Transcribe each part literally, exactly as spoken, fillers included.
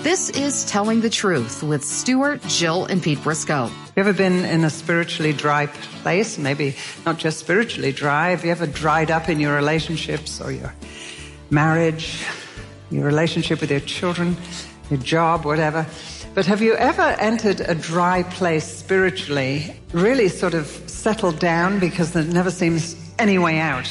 This is Telling the Truth with Stuart, Jill, and Pete Briscoe. Have you ever been in a spiritually dry place? Maybe not just spiritually dry. Have you ever dried up in your relationships or your marriage, your relationship with your children, your job, whatever? But have you ever entered a dry place spiritually, really sort of settled down because there never seems any way out?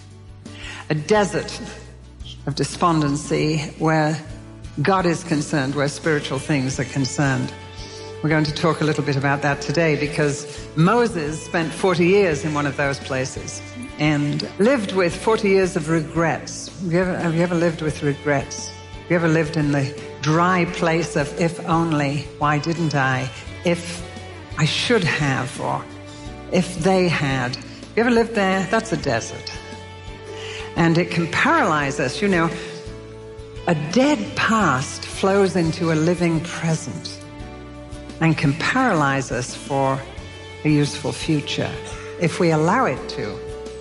A desert of despondency where God is concerned, where spiritual things are concerned. We're going to talk a little bit about that today because Moses spent forty years in one of those places and lived with forty years of regrets. Have you ever, have you ever lived with regrets? Have you ever lived in the dry place of if only, why didn't I, if I should have, or if they had? Have you ever lived there? That's a desert. And it can paralyze us. You know, a dead past flows into a living present and can paralyze us for a useful future if we allow it to.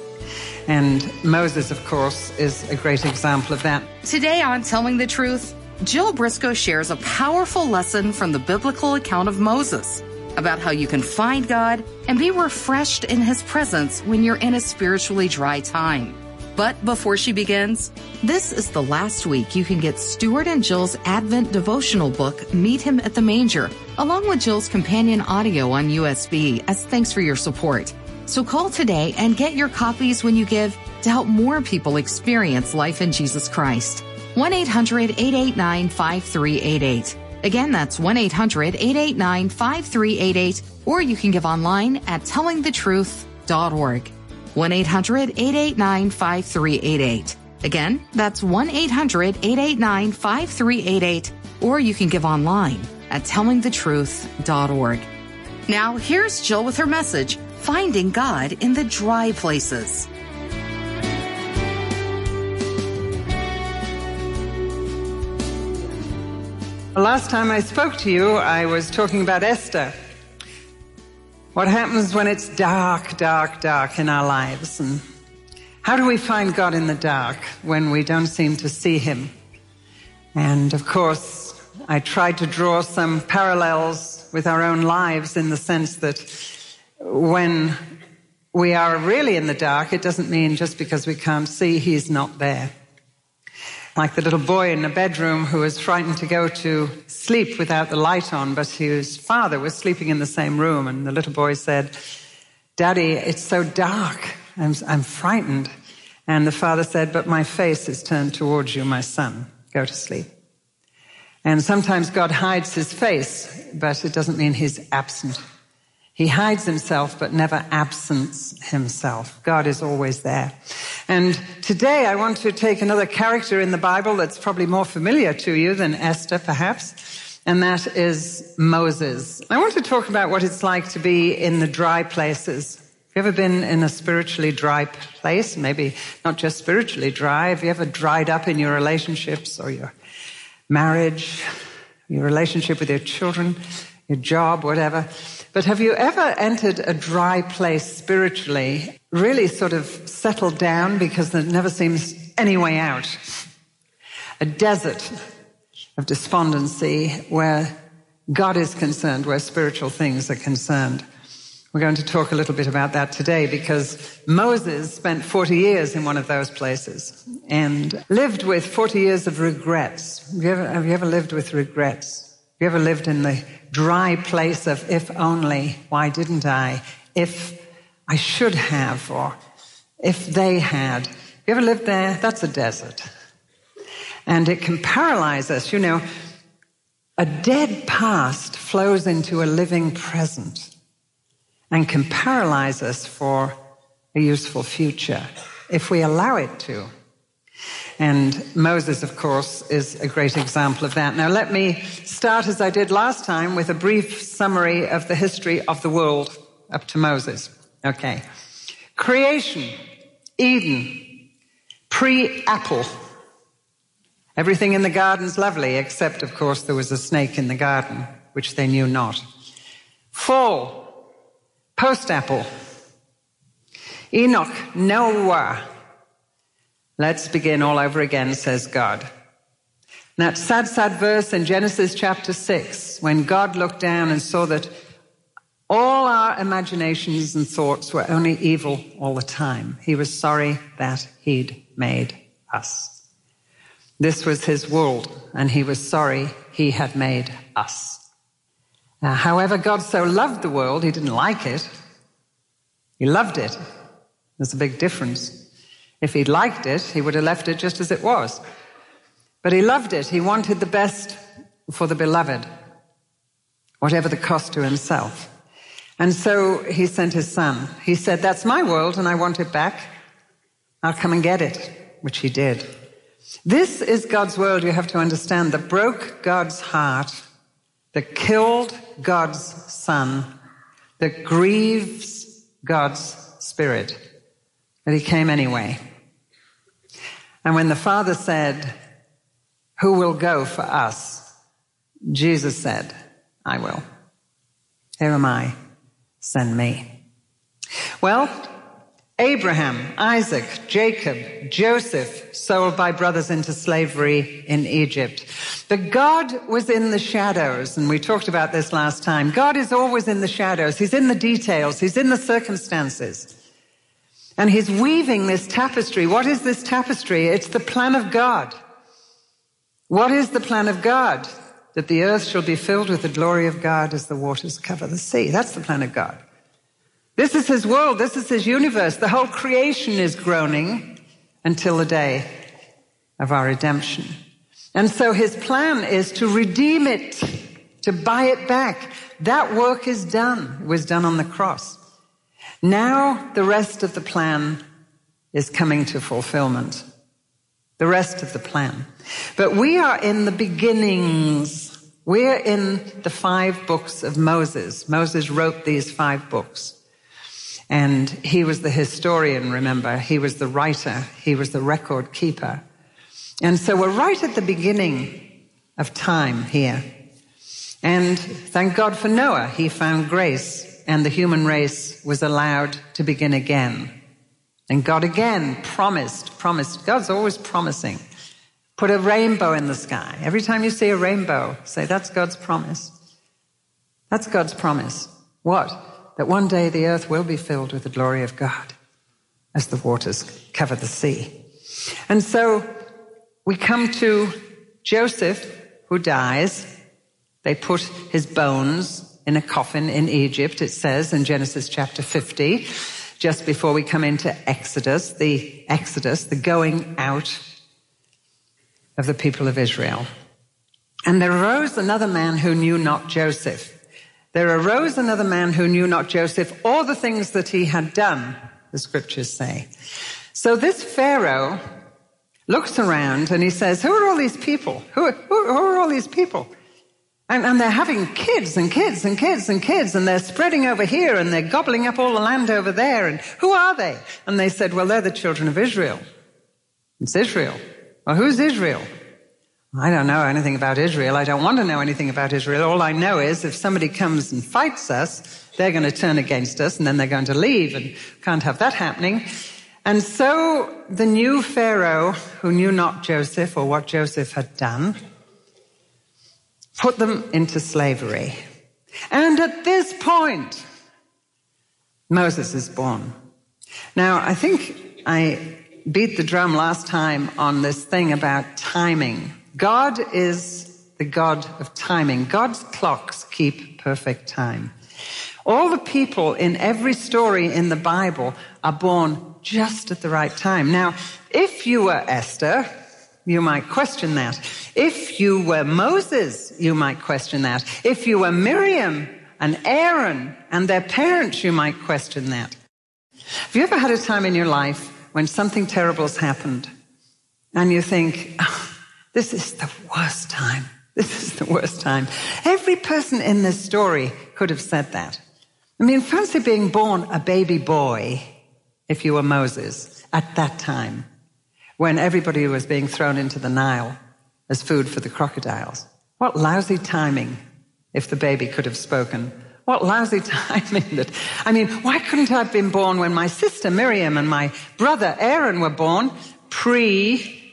And Moses, of course, is a great example of that. Today on Telling the Truth, Jill Briscoe shares a powerful lesson from the biblical account of Moses about how you can find God and be refreshed in His presence when you're in a spiritually dry time. But before she begins, this is the last week you can get Stuart and Jill's Advent devotional book, Meet Him at the Manger, along with Jill's companion audio on U S B as thanks for your support. So call today and get your copies when you give to help more people experience life in Jesus Christ. one eight hundred eight eight nine five three eight eight. Again, that's one eight hundred eight eight nine five three eight eight, or you can give online at telling the truth dot org. one eight hundred eight eight nine five three eight eight. Again, that's one eight hundred eight eight nine five three eight eight, or you can give online at telling the truth dot org. Now, here's Jill with her message, Finding God in the Dry Places. Last time I spoke to you, I was talking about Esther. What happens when it's dark, dark, dark in our lives? And how do we find God in the dark when we don't seem to see Him? And of course, I tried to draw some parallels with our own lives in the sense that when we are really in the dark, it doesn't mean just because we can't see, He's not there. Like the little boy in the bedroom who was frightened to go to sleep without the light on, but his father was sleeping in the same room, and the little boy said, "Daddy, it's so dark. I'm, I'm frightened." And the father said, "But my face is turned towards you, my son. Go to sleep." And sometimes God hides His face, but it doesn't mean He's absent. He hides Himself, but never absents Himself. God is always there. And today I want to take another character in the Bible that's probably more familiar to you than Esther, perhaps, and that is Moses. I want to talk about what it's like to be in the dry places. Have you ever been in a spiritually dry place? Maybe not just spiritually dry. Have you ever dried up in your relationships or your marriage, your relationship with your children, your job, whatever? But have you ever entered a dry place spiritually, really sort of settled down because there never seems any way out? A desert of despondency where God is concerned, where spiritual things are concerned. We're going to talk a little bit about that today because Moses spent forty years in one of those places and lived with forty years of regrets. Have you ever, have you ever lived with regrets? Have you ever lived in the dry place of if only, why didn't I, if I should have, or if they had? Have you ever lived there? That's a desert. And it can paralyze us. You know, a dead past flows into a living present and can paralyze us for a useful future if we allow it to. And Moses, of course, is a great example of that. Now, let me start, as I did last time, with a brief summary of the history of the world up to Moses. Okay. Creation, Eden, pre-Apple. Everything in the garden's lovely, except, of course, there was a snake in the garden, which they knew not. Fall, post-Apple. Enoch, Noah. Let's begin all over again, says God. That sad, sad verse in Genesis chapter six, when God looked down and saw that all our imaginations and thoughts were only evil all the time. He was sorry that he'd made us. This was his world, and he was sorry he had made us. Now, however, God so loved the world, he didn't like it. He loved it. There's a big difference. If he'd liked it, he would have left it just as it was. But he loved it. He wanted the best for the beloved, whatever the cost to himself. And so he sent his son. He said, that's my world and I want it back. I'll come and get it, which he did. This is God's world, you have to understand, that broke God's heart, that killed God's son, that grieves God's spirit. But he came anyway. And when the Father said, who will go for us? Jesus said, I will. Here am I. Send me. Well, Abraham, Isaac, Jacob, Joseph, sold by brothers into slavery in Egypt. But God was in the shadows, and we talked about this last time. God is always in the shadows. He's in the details. He's in the circumstances. And he's weaving this tapestry. What is this tapestry? It's the plan of God. What is the plan of God? That the earth shall be filled with the glory of God as the waters cover the sea. That's the plan of God. This is his world. This is his universe. The whole creation is groaning until the day of our redemption. And so his plan is to redeem it, to buy it back. That work is done. It was done on the cross. Now the rest of the plan is coming to fulfillment. The rest of the plan. But we are in the beginnings. We're in the five books of Moses. Moses wrote these five books. And he was the historian, remember. He was the writer. He was the record keeper. And so we're right at the beginning of time here. And thank God for Noah. He found grace, and the human race was allowed to begin again. And God again promised, promised. God's always promising. Put a rainbow in the sky. Every time you see a rainbow, say, that's God's promise. That's God's promise. What? That one day the earth will be filled with the glory of God as the waters cover the sea. And so we come to Joseph, who dies. They put his bones in a coffin in Egypt, it says in Genesis chapter fifty. Just before we come into Exodus, the Exodus, the going out of the people of Israel. And there arose another man who knew not Joseph. There arose another man who knew not Joseph, or the things that he had done, the scriptures say. So this Pharaoh looks around and he says, who are all these people? Who are, who are all these people? And, and they're having kids and kids and kids and kids, and they're spreading over here, and they're gobbling up all the land over there. And who are they? And they said, well, they're the children of Israel. It's Israel. Well, who's Israel? I don't know anything about Israel. I don't want to know anything about Israel. All I know is if somebody comes and fights us, they're going to turn against us, and then they're going to leave, and can't have that happening. And so the new Pharaoh, who knew not Joseph or what Joseph had done, put them into slavery. And at this point, Moses is born. Now, I think I beat the drum last time on this thing about timing. God is the God of timing. God's clocks keep perfect time. All the people in every story in the Bible are born just at the right time. Now, if you were Esther, you might question that. If you were Moses, you might question that. If you were Miriam and Aaron and their parents, you might question that. Have you ever had a time in your life when something terrible's happened and you think, oh, this is the worst time. This is the worst time. Every person in this story could have said that. I mean, fancy being born a baby boy, if you were Moses, at that time, when everybody was being thrown into the Nile as food for the crocodiles. What lousy timing, if the baby could have spoken. What lousy timing that, I mean, why couldn't I have been born when my sister Miriam and my brother Aaron were born? Pre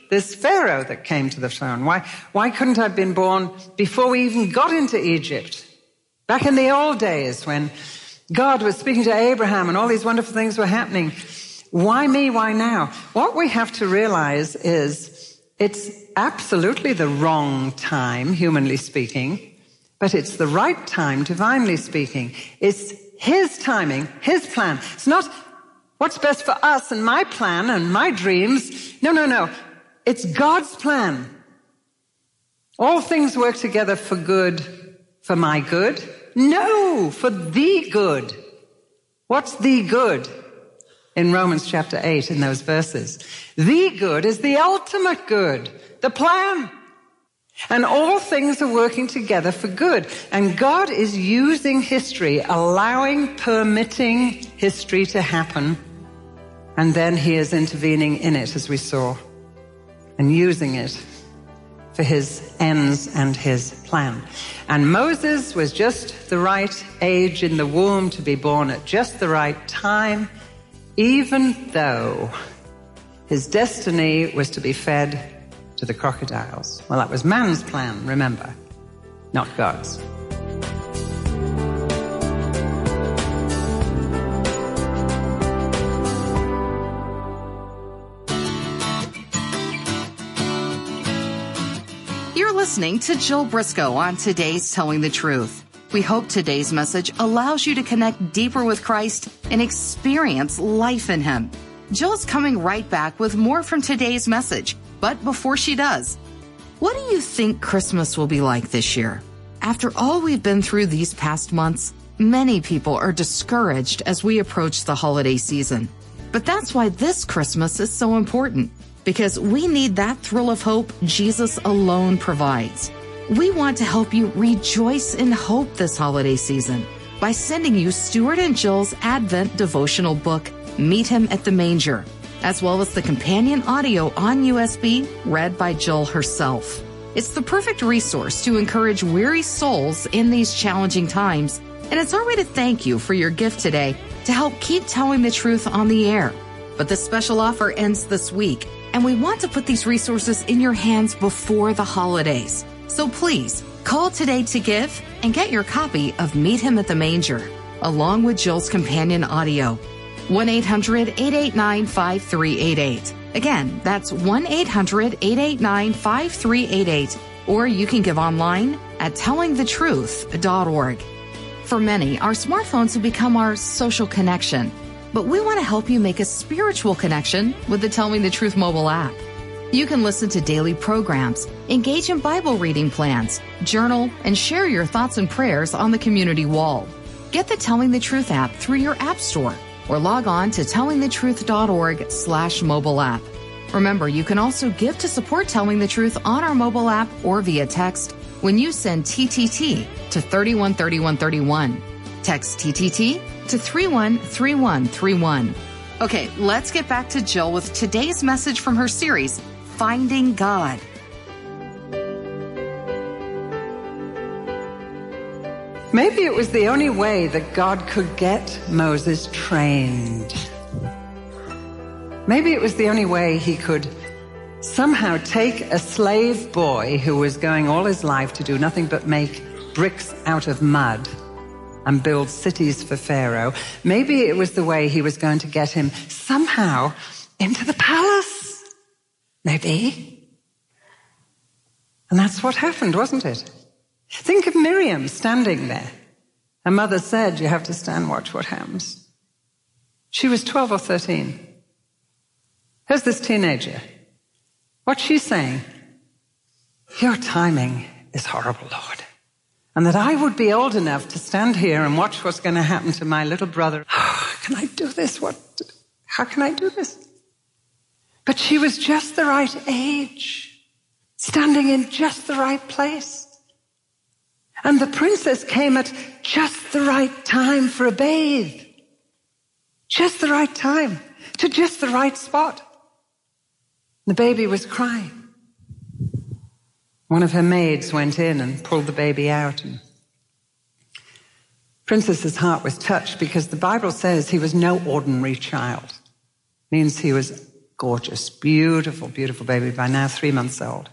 this Pharaoh that came to the throne? Why, why couldn't I have been born before we even got into Egypt? Back in the old days when God was speaking to Abraham and all these wonderful things were happening. Why me? Why now? What we have to realize is it's absolutely the wrong time, humanly speaking, but it's the right time, divinely speaking. It's His timing, His plan. It's not what's best for us and my plan and my dreams. No, no, no. It's God's plan. All things work together for good, for my good. No, for the good. What's the good? In Romans chapter eight, in those verses. The good is the ultimate good, the plan. And all things are working together for good. And God is using history, allowing, permitting history to happen. And then He is intervening in it, as we saw, and using it for His ends and His plan. And Moses was just the right age in the womb to be born at just the right time, even though his destiny was to be fed to the crocodiles. Well, that was man's plan, remember, not God's. You're listening to Jill Briscoe on today's Telling the Truth. We hope today's message allows you to connect deeper with Christ and experience life in Him. Jill's coming right back with more from today's message. But before she does, what do you think Christmas will be like this year? After all we've been through these past months, many people are discouraged as we approach the holiday season. But that's why this Christmas is so important, because we need that thrill of hope Jesus alone provides. We want to help you rejoice in hope this holiday season by sending you Stuart and Jill's Advent devotional book, Meet Him at the Manger, as well as the companion audio on U S B read by Jill herself. It's the perfect resource to encourage weary souls in these challenging times, and it's our way to thank you for your gift today to help keep telling the truth on the air. But this special offer ends this week, and we want to put these resources in your hands before the holidays. So please, call today to give and get your copy of Meet Him at the Manger, along with Jill's companion audio. one eight hundred eight eight nine five three eight eight. Again, that's one eight hundred eight eight nine five three eight eight. Or you can give online at telling the truth dot org. For many, our smartphones have become our social connection, but we want to help you make a spiritual connection with the Telling the Truth mobile app. You can listen to daily programs, engage in Bible reading plans, journal, and share your thoughts and prayers on the community wall. Get the Telling the Truth app through your app store or log on to telling the truth dot org slash mobile app. Remember, you can also give to support Telling the Truth on our mobile app or via text when you send T T T to three one three one three one. Text T T T to three one three one three one. Okay, let's get back to Jill with today's message from her series, Finding God. Maybe it was the only way that God could get Moses trained. Maybe it was the only way He could somehow take a slave boy who was going all his life to do nothing but make bricks out of mud and build cities for Pharaoh. Maybe it was the way He was going to get him somehow into the palace. Maybe. And that's what happened, wasn't it? Think of Miriam standing there. Her mother said, you have to stand, watch what happens. She was twelve or thirteen. Here's this teenager. What's she saying? Your timing is horrible, Lord. And that I would be old enough to stand here and watch what's going to happen to my little brother. Oh, can I do this? What? How can I do this? But she was just the right age, standing in just the right place. And the princess came at just the right time for a bathe. Just the right time, to just the right spot. The baby was crying. One of her maids went in and pulled the baby out. And Princess's heart was touched because the Bible says he was no ordinary child. It means he was gorgeous, beautiful, beautiful baby, by now three months old,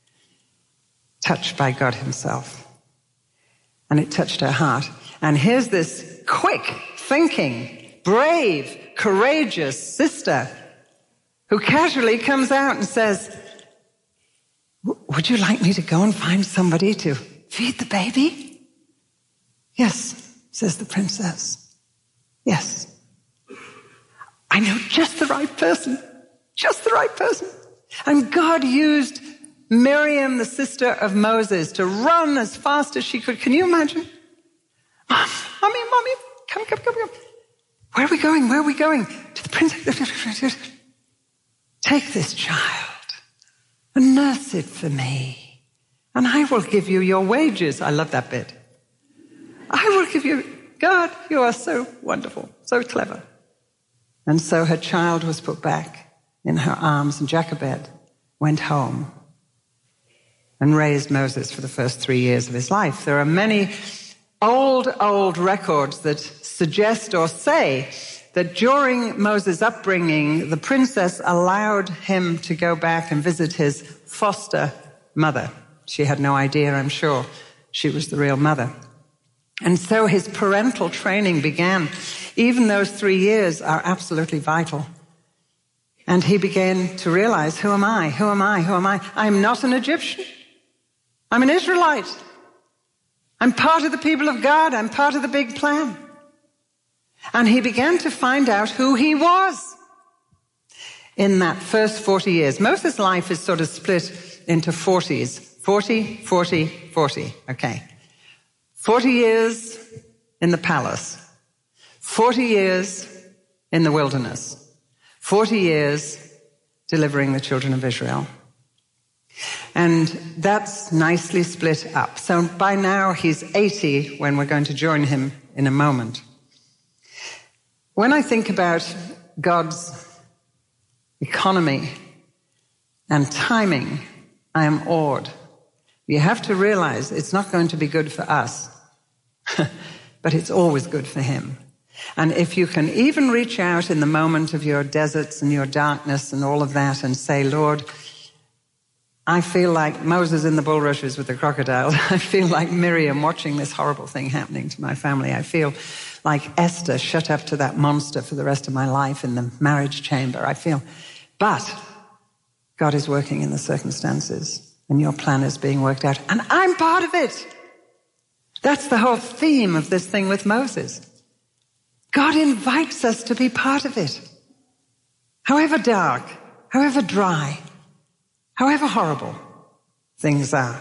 touched by God himself. And it touched her heart. And here's this quick thinking, brave, courageous sister who casually comes out and says, would you like me to go and find somebody to feed the baby? Yes, says the princess. Yes. I know just the right person. Just the right person. And God used Miriam, the sister of Moses, to run as fast as she could. Can you imagine? Mom, mommy, mommy, come, come, come, come. Where are we going? Where are we going? To the princess. Take this child and nurse it for me, and I will give you your wages. I love that bit. I will give you, God, you are so wonderful, so clever. And so her child was put back in her arms, and Jochebed went home and raised Moses for the first three years of his life. There are many old, old records that suggest or say that during Moses' upbringing, the princess allowed him to go back and visit his foster mother. She had no idea, I'm sure, she was the real mother. And so his parental training began. Even those three years are absolutely vital. And he began to realize, who am I? Who am I? Who am I? I'm not an Egyptian. I'm an Israelite. I'm part of the people of God. I'm part of the big plan. And he began to find out who he was in that first forty years. Moses' life is sort of split into forties. forty, forty, forty. Okay. forty years in the palace. forty years in the wilderness. forty years delivering the children of Israel. And that's nicely split up. So by now he's eighty when we're going to join him in a moment. When I think about God's economy and timing, I am awed. You have to realize it's not going to be good for us, but it's always good for him. And if you can even reach out in the moment of your deserts and your darkness and all of that and say, Lord, I feel like Moses in the bulrushes with the crocodiles. I feel like Miriam watching this horrible thing happening to my family. I feel like Esther shut up to that monster for the rest of my life in the marriage chamber. I feel, but God is working in the circumstances and your plan is being worked out. And I'm part of it. That's the whole theme of this thing with Moses. God invites us to be part of it. However dark, however dry, however horrible things are.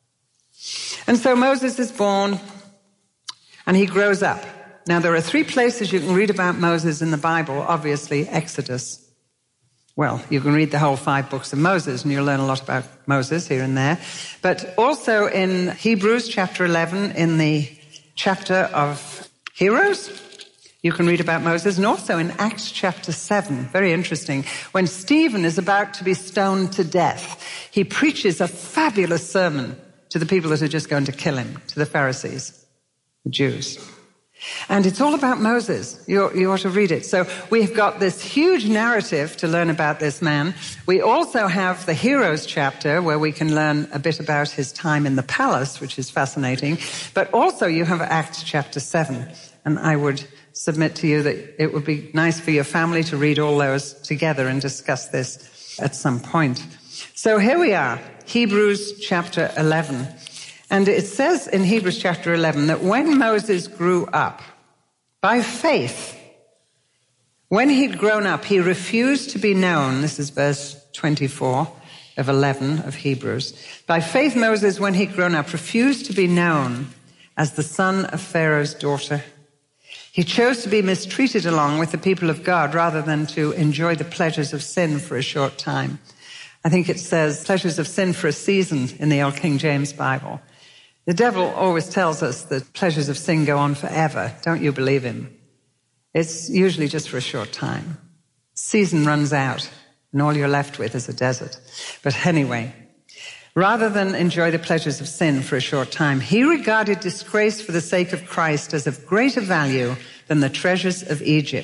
And so Moses is born and he grows up. Now there are three places you can read about Moses in the Bible. Obviously, Exodus. Well, you can read the whole five books of Moses and you'll learn a lot about Moses here and there. But also in Hebrews chapter eleven, in the chapter of heroes, you can read about Moses, and also in Acts chapter seven, very interesting, when Stephen is about to be stoned to death, he preaches a fabulous sermon to the people that are just going to kill him, to the Pharisees, the Jews. And it's all about Moses. You, you ought to read it. So we've got this huge narrative to learn about this man. We also have the heroes chapter where we can learn a bit about his time in the palace, which is fascinating. But also you have Acts chapter seven. And I would submit to you that it would be nice for your family to read all those together and discuss this at some point. So here we are, Hebrews chapter eleven. And it says in Hebrews chapter eleven that when Moses grew up, by faith, when he'd grown up, he refused to be known. This is verse twenty-four of eleven of Hebrews. By faith, Moses, when he'd grown up, refused to be known as the son of Pharaoh's daughter. He chose to be mistreated along with the people of God rather than to enjoy the pleasures of sin for a short time. I think it says pleasures of sin for a season in the old King James Bible. The devil always tells us that pleasures of sin go on forever. Don't you believe him? It's usually just for a short time. Season runs out and all you're left with is a desert. But anyway, rather than enjoy the pleasures of sin for a short time, he regarded disgrace for the sake of Christ as of greater value than the treasures of Egypt,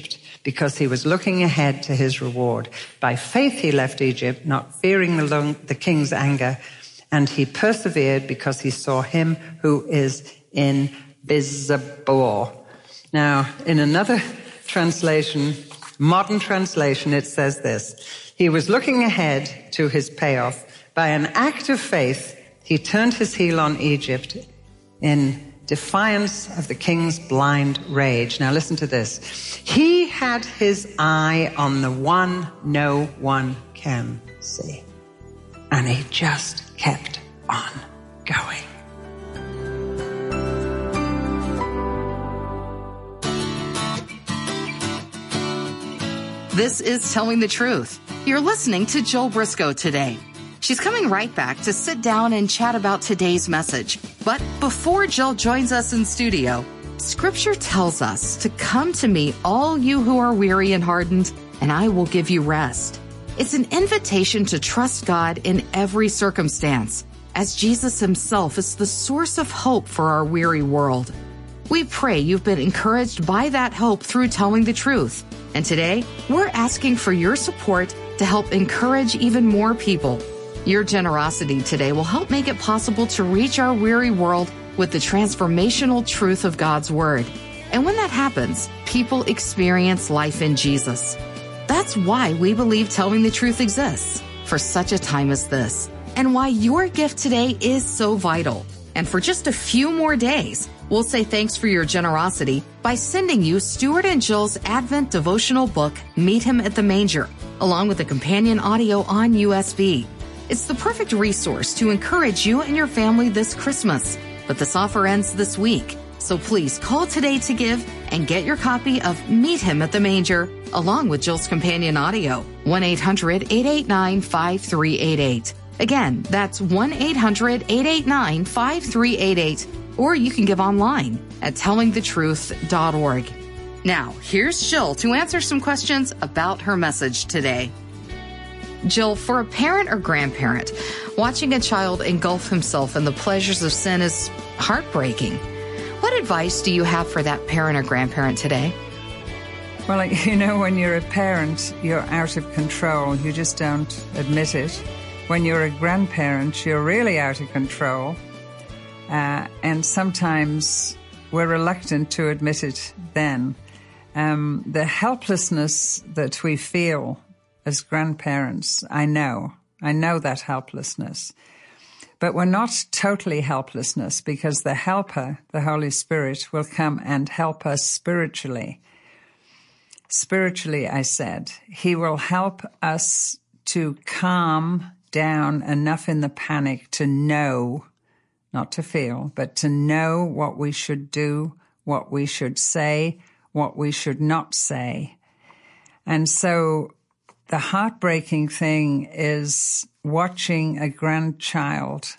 because he was looking ahead to his reward. By faith he left Egypt, not fearing the, long, the king's anger, and he persevered because he saw him who is invisible. Now, in another translation, modern translation, it says this: he was looking ahead to his payoff. By an act of faith, he turned his heel on Egypt in defiance of the king's blind rage. Now listen to this. He had his eye on the one no one can see. And he just kept on going. This is Telling the Truth. You're listening to Jill Briscoe today. She's coming right back to sit down and chat about today's message. But before Jill joins us in studio, Scripture tells us to come to me, all you who are weary and hardened, and I will give you rest. It's an invitation to trust God in every circumstance, as Jesus himself is the source of hope for our weary world. We pray you've been encouraged by that hope through Telling the Truth. And today, we're asking for your support to help encourage even more people. Your generosity today will help make it possible to reach our weary world with the transformational truth of God's Word. And when that happens, people experience life in Jesus. That's why we believe Telling the Truth exists for such a time as this, and why your gift today is so vital. And for just a few more days, we'll say thanks for your generosity by sending you Stuart and Jill's Advent devotional book, Meet Him at the Manger, along with a companion audio on U S B. It's the perfect resource to encourage you and your family this Christmas. But this offer ends this week, so please call today to give and get your copy of Meet Him at the Manger, along with Jill's companion audio, one eight hundred eight eight nine five three eight eight. Again, that's one eight hundred eight eight nine five three eight eight, or you can give online at telling the truth dot org. Now, here's Jill to answer some questions about her message today. Jill, for a parent or grandparent, watching a child engulf himself in the pleasures of sin is heartbreaking. What advice do you have for that parent or grandparent today? Well, you know, when you're a parent, you're out of control. You just don't admit it. When you're a grandparent, you're really out of control. Uh, and sometimes we're reluctant to admit it then. Um, the helplessness that we feel as grandparents, I know. I know that helplessness. But we're not totally helplessness, because the helper, the Holy Spirit, will come and help us spiritually. Spiritually, I said. He will help us to calm down enough in the panic to know, not to feel, but to know what we should do, what we should say, what we should not say. And so the heartbreaking thing is watching a grandchild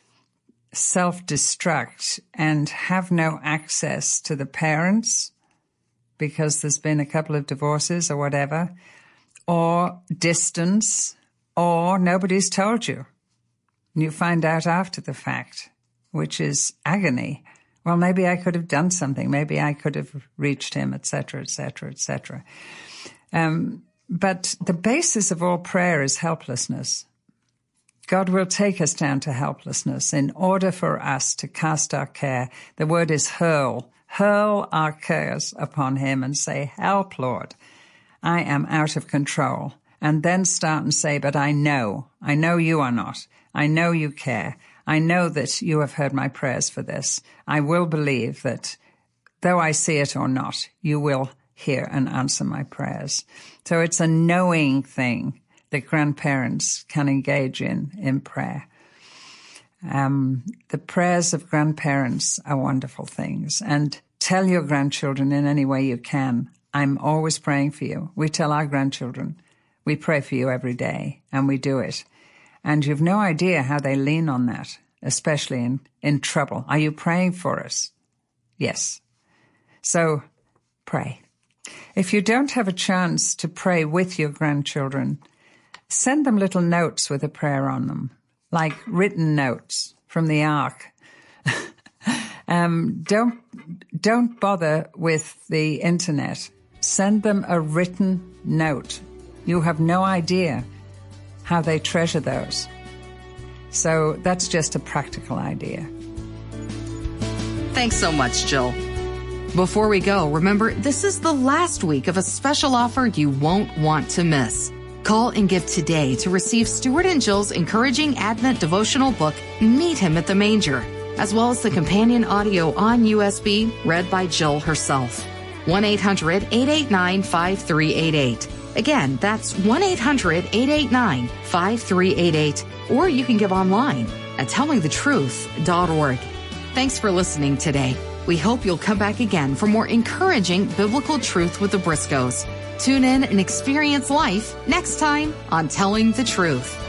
self-destruct and have no access to the parents because there's been a couple of divorces or whatever, or distance, or nobody's told you. And you find out after the fact, which is agony. Well, maybe I could have done something. Maybe I could have reached him, et cetera, et cetera, et cetera. Um, But the basis of all prayer is helplessness. God will take us down to helplessness in order for us to cast our care. The word is hurl. Hurl our cares upon him and say, help, Lord. I am out of control. And then start and say, but I know. I know you are not. I know you care. I know that you have heard my prayers for this. I will believe that though I see it or not, you will hear and answer my prayers. So it's a knowing thing that grandparents can engage in, in prayer. Um, the prayers of grandparents are wonderful things. And tell your grandchildren in any way you can, I'm always praying for you. We tell our grandchildren, we pray for you every day, and we do it. And you've no idea how they lean on that, especially in, in trouble. Are you praying for us? Yes. So pray. If you don't have a chance to pray with your grandchildren, send them little notes with a prayer on them, like written notes from the Ark. um, don't don't bother with the internet. send them a written note. You have no idea how they treasure those. So that's just a practical idea. Thanks so much, Jill. Before we go, remember, this is the last week of a special offer you won't want to miss. Call and give today to receive Stuart and Jill's encouraging Advent devotional book, Meet Him at the Manger, as well as the companion audio on U S B read by Jill herself. one eight hundred eight eight nine five three eight eight. Again, that's one eight hundred eight eight nine five three eight eight. Or you can give online at tell me the truth dot org. Thanks for listening today. We hope you'll come back again for more encouraging biblical truth with the Briscoes. Tune in and experience life next time on Telling the Truth.